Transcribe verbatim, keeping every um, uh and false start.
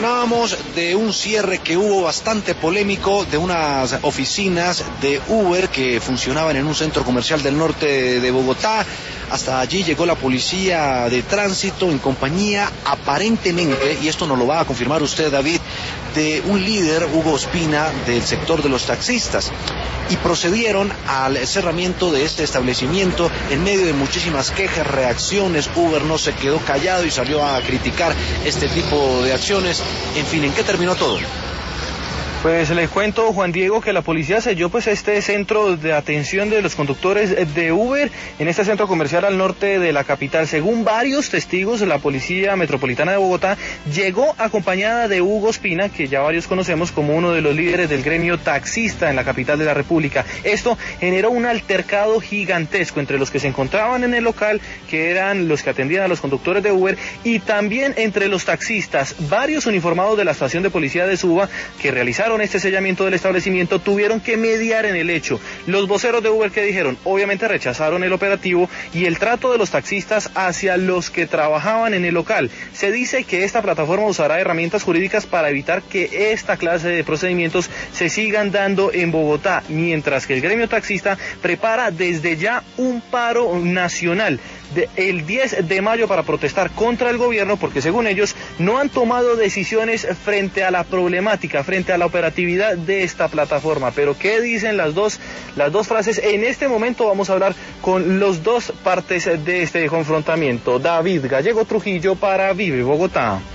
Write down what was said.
mencionábamos de un cierre que hubo bastante polémico de unas oficinas de Uber que funcionaban en un centro comercial del norte de Bogotá. Hasta allí llegó la policía de tránsito en compañía, aparentemente, y esto nos lo va a confirmar usted, David, de un líder, Hugo Ospina, del sector de los taxistas, y procedieron al cerramiento de este establecimiento en medio de muchísimas quejas, reacciones. Uber no se quedó callado y salió a criticar este tipo de acciones. En fin, ¿en qué terminó todo? Pues le cuento, Juan Diego, que la policía selló pues este centro de atención de los conductores de Uber en este centro comercial al norte de la capital. Según varios testigos, la Policía Metropolitana de Bogotá llegó acompañada de Hugo Ospina, que ya varios conocemos como uno de los líderes del gremio taxista en la capital de la República. Esto generó un altercado gigantesco entre los que se encontraban en el local, que eran los que atendían a los conductores de Uber, y también entre los taxistas. Varios uniformados de la estación de policía de Suba, que realizaron este sellamiento del establecimiento, tuvieron que mediar en el hecho. Los voceros de Uber, ¿qué dijeron? Obviamente rechazaron el operativo y el trato de los taxistas hacia los que trabajaban en el local. Se dice que esta plataforma usará herramientas jurídicas para evitar que esta clase de procedimientos se sigan dando en Bogotá, mientras que el gremio taxista prepara desde ya un paro nacional de el diez de mayo para protestar contra el gobierno, porque según ellos no han tomado decisiones frente a la problemática, frente a la operatividad de esta plataforma. Pero ¿qué dicen las dos, las dos frases? En este momento vamos a hablar con los dos partes de este confrontamiento. David Gallego Trujillo para Vive Bogotá.